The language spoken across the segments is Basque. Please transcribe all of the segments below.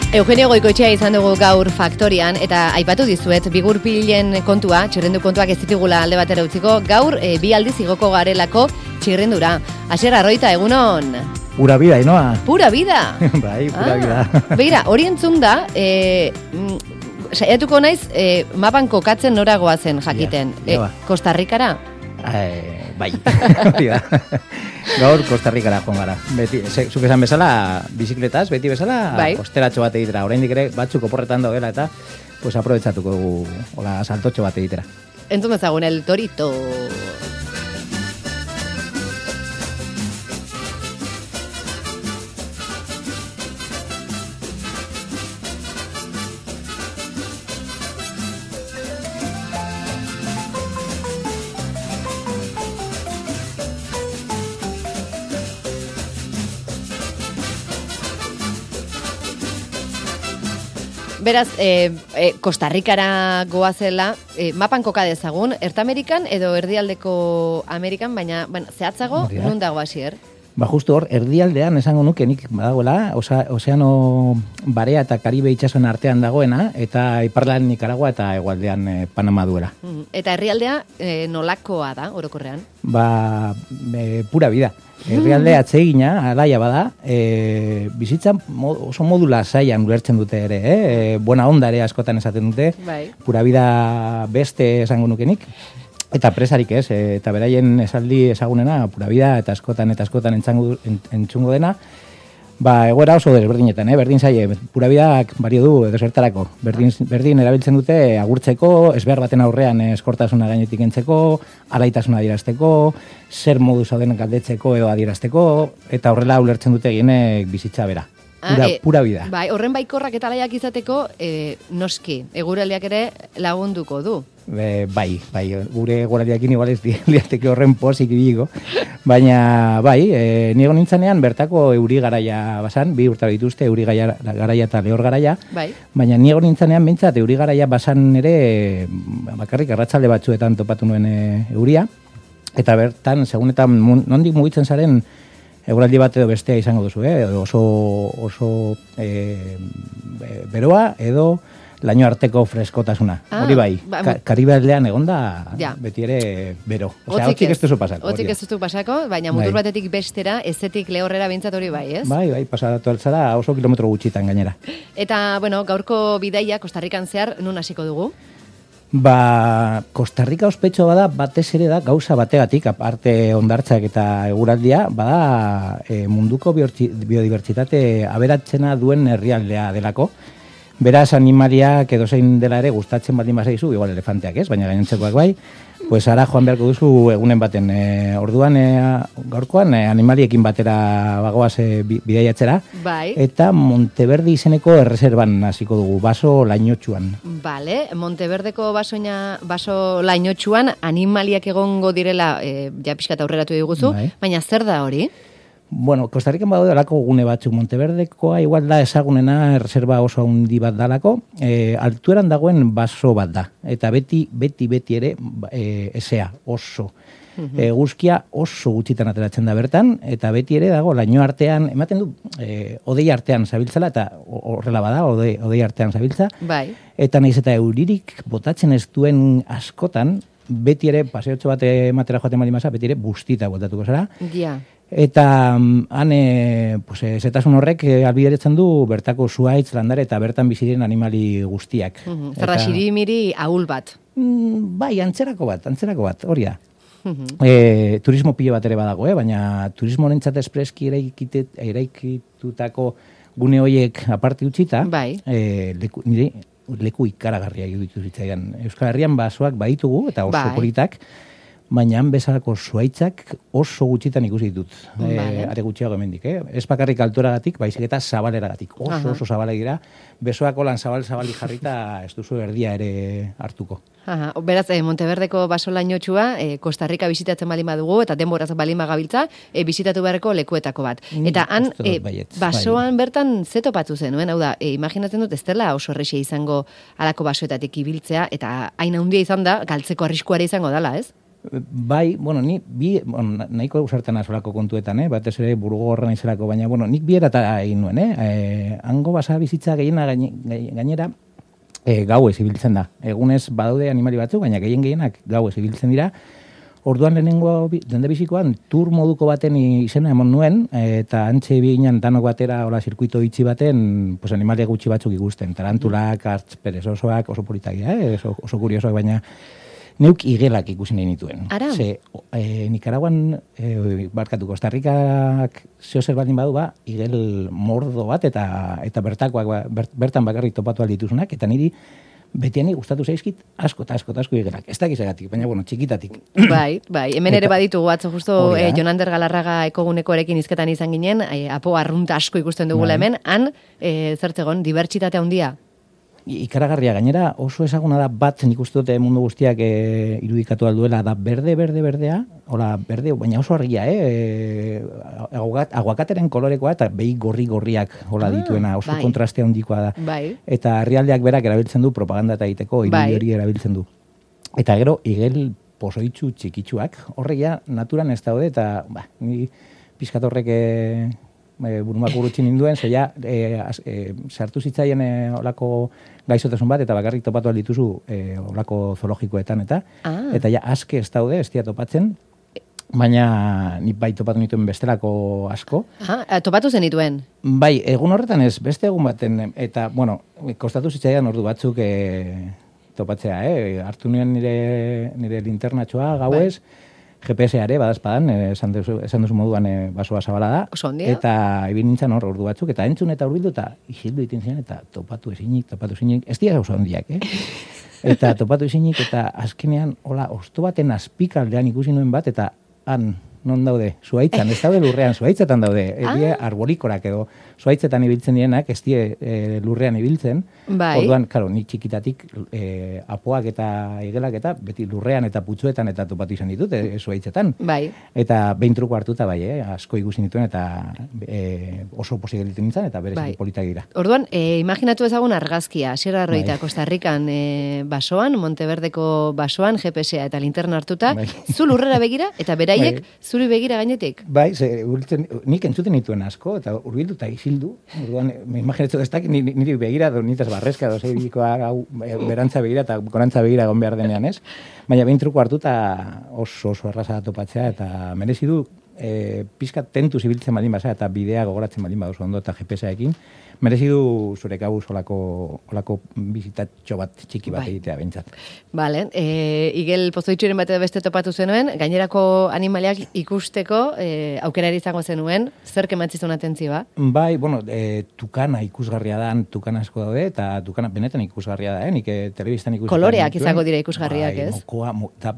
Eugenio Goikoetxea izan dugu gaur Faktorian, eta aipatu dizuet, bigurpilen kontua, txirrendu kontuak ez ditugula alde batera utziko, gaur bi aldiz igoko garelako txirrendura. Asier Arroita, egunon? Pura vida, Inoa? Pura vida? Bai, pura vida. Begira, hori entzun da, saiatuko naiz, mapan kokatzen noragoa zen jakiten. Costa Ricara? Bai, gaur Costa Ricara joan gara. Beti, zuk esan bezala, bizikletaz, beti bezala, bai. Kosteratxo bat egitera. Oraindik ere batzuk oporretan daudela eta pues aprobetsatuko dugu hola saltotxo bat egitera. Entzun bezagun, el torito. Beraz, Costa Ricara goazela, mapan koka dezagun, Ertamerikan edo erdialdeko Amerikan, baina zehatzago, nun dago Asier? Ba, justu hor, erdialdean esango nuke nik badagoela, Ozeano Barea eta Karibe itsasoen artean dagoena, eta iparraldean Nicaragua eta hegoaldean Panama duela. Eta herrialdea nolakoa da, orokorrean? Ba, pura vida. Herrialde atsegina, alaia bada, bizitzan oso modula zaian ulertzen dute ere, buena onda ere askotan esaten dute, bai. Pura vida beste esango nukenik, eta presarik ez, eta beraien esaldi ezagunena, pura vida eta askotan entzungo dena, ba, egoera oso desberdinetan, berdin zaie, pura bidak bario du edo zertarako. Berdin erabiltzen dute agurtzeko, ezbehar baten aurrean eskortasuna gainetik entzeko, alaitasuna adierazteko, zer modu zauden galdetzeko edo adierazteko, eta horrela ulertzen dute gienek bizitza bera. Pura vida. Bai, horren baikorrak eta alaiak izateko, noski, eguraldiak ere lagunduko du. Bai, gure eguraldiakin igual ez liateke horren posik ibigo, baina bai, niego nintzanean bertako euri garaia basan, bi urtaro dituzte, euri garaia eta lehor garaia, bai. Baina niego nintzanean bintzat euri garaia basan ere, bakarrik arratsalde batzuetan topatu nuen euria, eta bertan, segunetan, nondik mugitzen zaren, eguraldi bat edo bestea izango duzu, oso beroa edo laino arteko freskotasuna. Hori bai, Karibe aldean egonda beti ere bero. Osea, hotzik ez duzu pasako. Hotzik ez duzu pasako, baina mutur batetik bestera, ezetik lehorrera bintzat hori bai, ez? Bai, pasatu altzara oso kilometro gutxitan gainera. Eta, bueno, gaurko bidaia Costa Rican zehar nun hasiko dugu? Ba, Costa Rica ospetxo bada batez ere da gauza bategatik, aparte hondartzak eta eguraldia, bada munduko biodibertsitate aberatzena duen herrialdea delako. Beraz, animaliak edo zein dela ere gustatzen baldin bazaizu, igual elefanteak ez, baina gainontzekoak bai, pues ara joan beharko duzu egunen baten. Orduan, gaurkoan, animaliekin batera bagoaz bidaiatzera, bai. Eta Monteverde izeneko erreserban hasiko dugu, baso lainotxuan. Bale, Monteverdeko baso lainotxuan animaliak egongo direla, ja pixkat aurreratu diguzu, bai. Baina zer da hori? Bueno, Costa Rican badaude alako gune batzuk. Monteverdekoa igual da ezagunena erreserba oso handi bat dalako, altueran dagoen baso bat da. Eta beti ere esea, oso. Eguzkia oso gutxitan ateratzen da bertan, eta beti ere dago laino artean, ematen du, odei artean zabiltzala, eta horrela bada, odei artean zabiltza. Bai. Eta nahiz eta euririk botatzen ez duen askotan, beti ere, paseotxo bat ematera joaten bali masa, beti ere bustita botatuko zara. Ja. Eta han, zetasun horrek albideretzen du bertako zuaitz, landare eta bertan biziren animali guztiak. Zerra xirimiri ahul bat. Bai, antzerako bat, hori da. Turismo pilo bat ere badago, baina turismo honentzat espreski eraikitutako gune horiek aparte utzita, bai. Leku ikaragarria iruditu zitzaidan. Euskal Herrian basoak baditugu eta oso politak, baina han bezalako zuaitzak oso gutxitan ikusi ditut. Are gutxiago hemendik, Ez bakarrik altueragatik, baizik eta zabaleragatik. Oso zabalak dira, besoak olan zabali jarrita ez duzu erdia ere hartuko. Beraz, Monteverdeko baso lainotxua, Costa Rica bizitatzen balin badugu, eta denboraz balin bagabiltza, bizitatu beharreko lekuetako bat. Eta han, basoan bertan zetopatu zenuen, hau da, imaginatzen dut ez dela oso errexia izango alako basoetatik ibiltzea, eta hain handia izan da, galtzeko arriskuare izango dela, ez? Bai, bueno, nahiko usartan azolako kontuetan, batez ere burugorra naizelako, baina, bueno, nik bi erata egin nuen, hango basa bizitza gehiena gainera, gauez ibiltzen da. Egunez badaude animali batzuk, baina gehienak gauez ibiltzen dira. Orduan lehenengo dendebizikoan tur moduko baten izena emon nuen, eta antxe biginan danok batera zirkuito itxi baten animalia gutxi batzuk ikusten. Tarantulak, hartz perezosoak, oso politagia, oso kuriosoak, baina neuk igelak ikusi nahi nituen. Ara? Nikaraguan, Costa Rikak zehozer baldin badu igel mordo bat, eta bertan bakarrik topatu aldituzunak, eta niri betiani gustatu zaizkit asko igelak. Ez dakizagatik, baina, txikitatik. Bai, hemen ere baditu atzo justo Jonander Galarraga ekogunekoarekin izketan izan ginen, apo arrunta asko ikusten dugula hemen, han, zertzegon, dibertsitate handia. Ikaragarria, gainera oso ezaguna da bat nik uste dute mundu guztiak irudikatu alduela, da berdea, hola, berde, baina oso argia, aguakateren kolorekoa eta behi gorriak hola dituena, oso kontrastea handikoa da. Bai. Eta herrialdeak berak erabiltzen du propaganda eta egiteko, irudi hori erabiltzen du. Eta gero, igel pozoitzu txikitsuak, horregia naturan ez daude, eta ni pizkat horrek burumak urutxin ninduen, zeia sartu zitzaien olako gaizotasun bat, eta bakarrik topatu aldituzu olako zoologikoetan, eta ja aske ez daude, ez dira topatzen, baina nik bai topatu nituen bestelako asko. Topatu zen dituen? Bai, egun horretan ez, beste egun baten, eta, kostatu zitzaidan ordu batzuk topatzea, hartu nuen nire linternatxoa gauez, GPS-are, badazpadan, esan duzu moduan basoa zabala da. Oso ondia. Eta ibin nintzen ordu batzuk, eta entzun eta urbildu, eta isildu iten ziren, eta topatu ezinik. Ez dira oso ondiak, Eta topatu ezinik, eta azkenean, osto baten azpikaldean ikusi nuen bat, eta han, non daude, zuaitzan, ez daude lurrean, zuaitzetan daude, die arbolikorak edo, zuaitzetan ibiltzen direnak, ez die lurrean ibiltzen. Orduan, karo, ni txikitatik apoak eta igelak eta beti lurrean eta putzuetan eta topatu izan ditut, zuaitzetan. Eta behin truko hartuta asko ikusi nituen eta oso pozik egiten nintzen eta berez politak dira. Orduan, imaginatu ezagun argazkia, Sierra Arroita, Costa Rican basoan, Monteverdeko basoan, GPS-a eta linterna hartuta, zu lurrera begira eta beraiek zuri begira gainetik? Bai, nik entzuten nituen asko, eta urbildu eta isildu. Orduan, imaginatzen ez dakit, niri begira, nitaz barrezka, zeirikoa berantza begira eta gorantza begira egon behar denean, ez? Baina behin truko hartu eta oso erraza topatzea, eta merezi du pizkat tentuz ibiltzen baldin basa, eta bidea gogoratzen baldin baduzu ondo eta GPS-ekin, merezi du zure kabuz olako bizitatxo bat txiki bat egitea bentsat. Bale, igel pozoitxuren bat beste topatu zenuen, gainerako animaliak ikusteko aukerari izango zenuen, zer kematzizun atentzioa? Bai, tukana ikusgarria da, tukana asko daude, eta tukana benetan ikusgarria da, nik telebistan ikusgarria. Koloreak izango dira ikusgarriak, ez? Mokoa,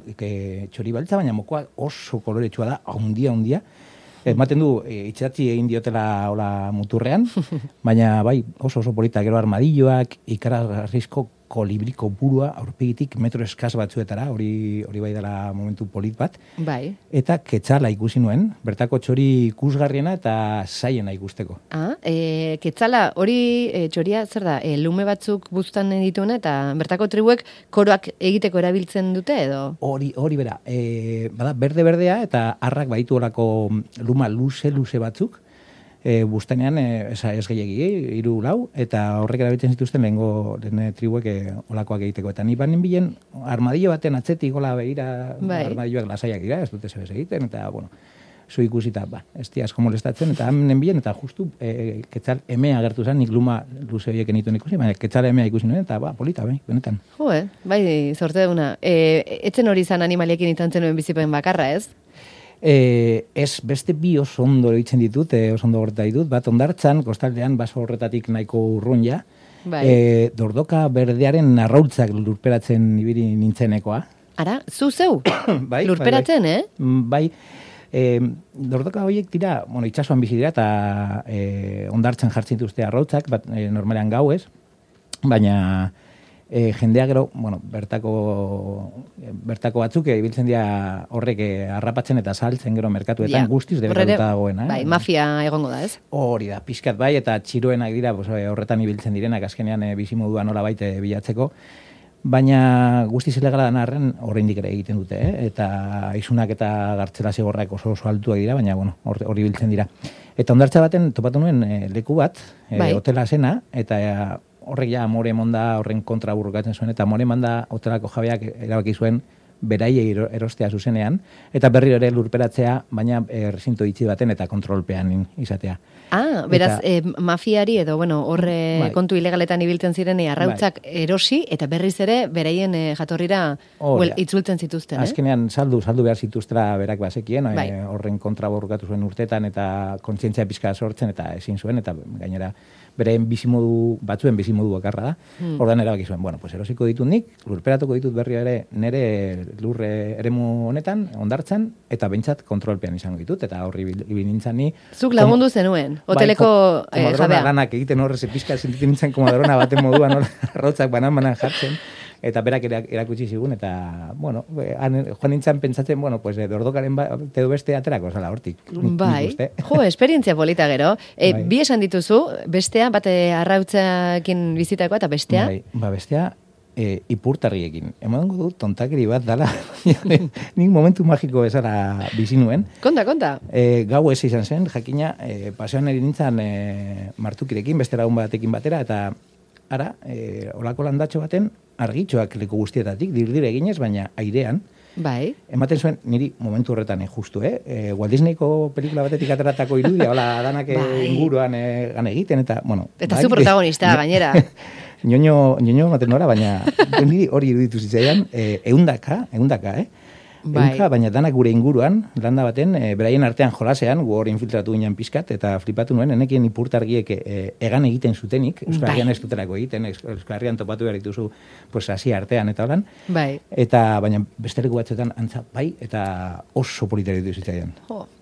txori baltza, baina mokoa oso koloretsua da, handia. Ematen du, itxatzi egin diotela muturrean, baina bai, oso polita, gero armadilloak, ikaragarrizko kolibriko burua, aurpegitik metro eskaz batzuetara, hori bai dela momentu polit bat. Bai. Eta ketzala ikusi nuen, bertako txori ikusgarriena eta zaiena ikusteko. Ketzala, hori txoria, zer da, lume batzuk buztan dituena, eta bertako tribuek koroak egiteko erabiltzen dute, edo? Hori bera, bada, berde-berdea, eta harrak baditu horako luma luze batzuk, bustanean ez gehiagi, 3-4, eta horrek erabiltzen zituzten lehen tribuek olakoak egiteko. Eta ni banen bilen armadillo baten atzetik gola behira, armadilloak lasaiak dira, ez dute zebez egiten, eta, zu ikusita, ez di asko molestatzen, eta hamen bien, eta justu ketzal emea agertu zen, nik luma luze horiek enituen ikusi, baina ketzal emea ikusi nuen, eta polita, benetan. Bai, zorte duna. Etzen hori izan animaliekin itantzen nuen bizipen bakarra, ez? Ez, beste bi oso ondo egiten ditut, oso ondo horreta ditut, bat ondartzan, kostaldean, baso horretatik nahiko urrun ja, dordoka berdearen arrautzak lurperatzen ibili nintzenekoa. Ara, zeu? Lurperatzen, Bai, dordoka horiek dira, itxasuan bizi dira, eta ondartzan jartzen dituzte arrautzak, normalean gauez, baina jendea gero, bertako batzuk ibiltzen dira horrek harrapatzen eta saltzen gero merkatuetan guztiz debekatuta dagoena. Bai, mafia egongo da, ez? Hori da, pixkat bai, eta txiroenak dira horretan ibiltzen direnak azkenean bizimodua nola baite bilatzeko. baina guztiz ilegala den arren oraindik ere egiten dute, eta isunak eta gartzela zigorrak oso altuak dira, baina bueno, hori biltzen dira. Eta hondartza baten topatu nuen leku bat, hotela zena, eta horrek ja amore monda horren kontra burrukatzen zuen, eta amore monda hotelako jabeak erabaki zuen beraiei erostea zuzenean, eta berriro ere lurperatzea, baina rezinto itxi baten eta kontrolpean izatea. Beraz, mafiari edo, horre kontu ilegaletan ibiltzen ziren arrautzak erosi, eta berriz ere beraien jatorrira itzultzen zituzten. Azkenean saldu behar zituztera berak bazekien, horren kontra borrukatu zuen urtetan, eta kontzientzia pizka sortzen, eta ezin zuen, eta gainera beraien batzuen bizimodu bakarra da. Ordan erabaki zuen, pues erosiko ditut nik, lurperatuko ditut berri ere nere lurre eremu honetan, hondartzan, eta bentsat kontrolpean izango ditut, eta horri ibil nintzen ni. Zuk lagundu zenuen, hoteleko jabea. Komadrona lanak egiten horrez pizka sentitu nintzen komadrona baten moduan arrautzak banan jartzen, eta berak erakutsi zigun, eta, joan nintzen pentsatzen, pues dordokaren edo beste aterako zala hortik. Bai, esperientzia polita gero. Bi esan dituzu, bestea, bate arrautzakin bizitakoa, eta bestea? Bestea, ipurtarriekin. Emango dut tontakeri bat dala, nik momentu magiko bezala bizi nuen. Konta. Gau ez izan zen, jakina, pasean eri nintzen martukirekin, beste lagun batekin batera, eta ara, olako landatxo baten, argitxoak leku guztietatik, dir eginez, baina airean. Bai. Ematen zuen, niri momentu horretan justu, Walt Disneyko pelikula batetik ateratako irudia, hola, danak inguruan gan egiten, eta, Eta zu protagonista, gainera. Ñoño ematen nora, baina niri hori iruditu zitzaidan, eundaka, Eunka, baina danak gure inguruan, landa baten, beraien artean jolasean, gu hori infiltratu ginen pizkat, eta flipatu nuen, enekien ipurtargiek egan egiten zutenik, Euskal Herrian ez duterako egiten, Euskal Herrian topatu behar dituzu, hasi artean eta holan. Bai. Eta, baina besteleko batzuetan antza, bai, eta oso polita ditu zitzaidan.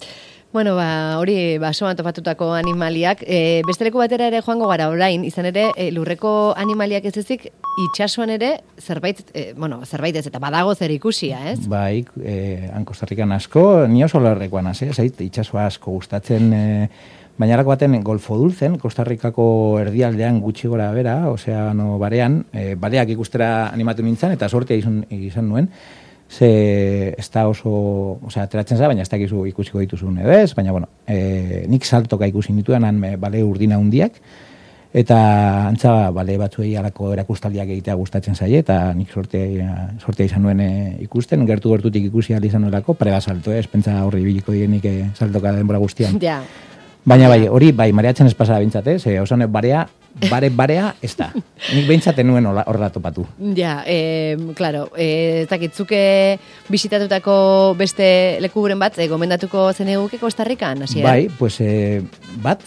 Hori basoan topatutako animaliak. Besteleko batera ere joango gara orain, izan ere, lurreko animaliak ez ezik, itxasuan ere, zerbait ez, eta badago zer ikusia, ez? Bai, han Kostarrikan asko, ni oso lerrekoan zait, itxasua asko gustatzen, baina alako baten Golfo Dulzen, Kostarrikako erdialdean gutxi gora bera, ozeano barean, baleak ikustera animatu nintzen, eta sortea izan nuen, ze ez da oso, ateratzen za, baina ez dakizu ikusiko dituzun edo ez, baina, nik saltoka ikusi nituen, bale urdina hundiak, eta antza bale batzuei alako erakustaldiak egitea gustatzen zaie, eta nik sortea izan nuen ikusten, gertutik ikusi ahal izan nuelako, preba salto, ez pentsa horri biliko dienik saltoka denbora guztian. Ja. Baina hori, mariatzen ez pasara bintzat, ze osone barea ez da. Nik bintzaten nuen horrela topatu. Ja, claro, ez dakitzuke bisitatutako beste lekuburen bat, gomendatuko zeneguke Kostarrikan, hasiera? Bai, pues bat,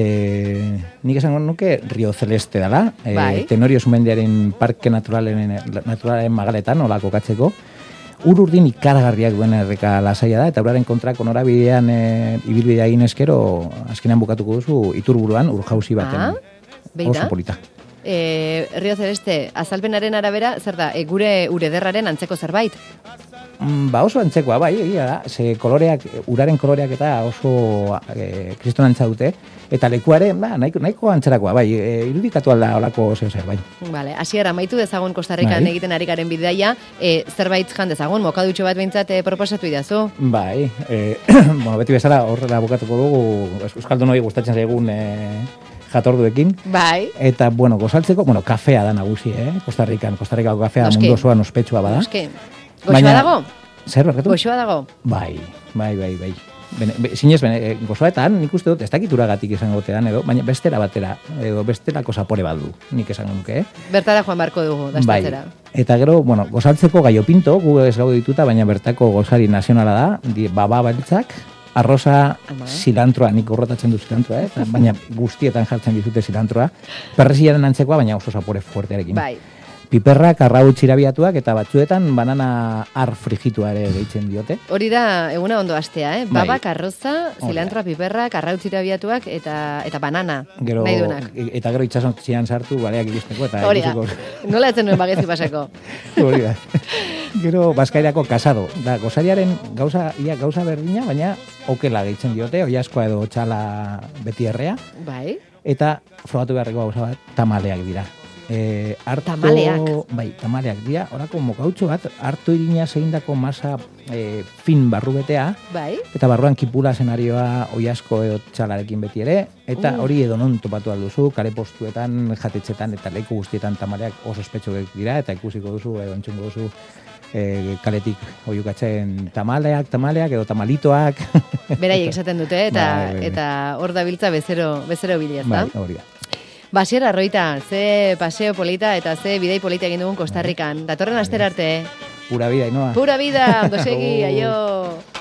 nik esango nuke Rio Celeste dela, Tenorio Sumendiaren Parke Naturalen magaletan, hola kokatzeko, urdin ikaragarriak duen erreka lasaia da, eta uraren kontrako norabidean ibilbidea egin eskero, azkenean bukatuko duzu iturburuan urjauzi baten. Oso polita. Rio Celeste, azalpenaren arabera, zer da, gure urederraren antzeko zerbait? Oso antzekoa, bai, egia da. Ze uraren koloreak eta oso kriston antza dute, eta lekuare, nahiko antzerakoa, bai, irudikatu alda olako zer, bai. Vale, hasiera amaitu dezagun Kostarrikan egiten ari garen bidaia, zerbait jan dezagun, mokadutxo bat behintzat proposatu idazu? Bai, beti bezala horrela bukatuko dugu, euskaldun hori gustatzen zaigun jatorduekin. Bai. Eta, gozaltzeko, kafea da nagusi, Kostarrikako kafea mundu osoan ospetsua bada. Goxoa dago? Zer, barkatu? Goxoa dago? Bai. Zinez, gozoa eta nik uste dut, ez dakituragatik izango tean edo, baina bestera batera, edo bestelako zapore bat du, nik esango nuke, Bertara joan barko dugu, dastatzera. Bai. Eta gero, gozaltzeko gaiopinto, gu ez gaude dituta, baina bertako gozari nazionala da, baba beltzak, arroza, silantroa, nik horretatzen du silantroa, baina guztietan jartzen dizute silantroa, perresiaren antzekoa, baina oso zapore fuertearekin. Bai. Piperrak, arrautz irabiatuak, eta batzuetan banana ar frijitua ere gehitzen diote. Hori da, eguna ondo astea, Babak, arroza, zilantroa, piperrak, arrautz irabiatuak, eta banana, nahi duenak. Eta gero itxasontzian sartu, baleak iristeko, eta hori da, nola etzen nuen bagezi pasako. Hori da. Gero, Baskairako kasado. Da, gozariaren gauza berdina, baina okela gehitzen diote, oiaskoa edo txala beti errea. Bai. Eta frogatu beharreko gauza bat, tamaleak dira. Tamaleak. Bai, tamaleak dira, orako mokautxo bat, harto irina zeindako masa fin barru betea, bai. Eta barruan kipula zenarioa oiasko edo txalarekin beti ere, eta hori edo non topatu alduzu, kare postuetan, jatetxetan eta leku guztietan tamaleak oso ospetsuak dira, eta ikusiko duzu, edo entzungo duzu, kaletik oiukatzen tamaleak edo tamalitoak. Beraiek esaten dute, eta hor da biltza bezero bila, ezta? Bai, hori da. Basier Arroita, ze paseo polita eta ze bidei polita egin dugun Kostarrikan. Datorren astera arte. Pura vida, Ainoa. Pura vida, dosegi, aio.